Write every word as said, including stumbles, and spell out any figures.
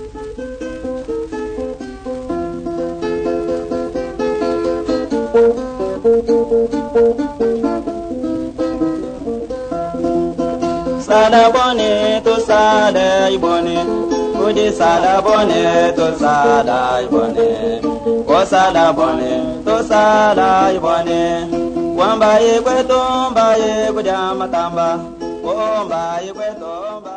Sala bone to sala ibone, udi sala bone to sala ibone, o sala bone to sala ibone, wamba ye kweto mba ye kujama tamba, o mba ye kweto mba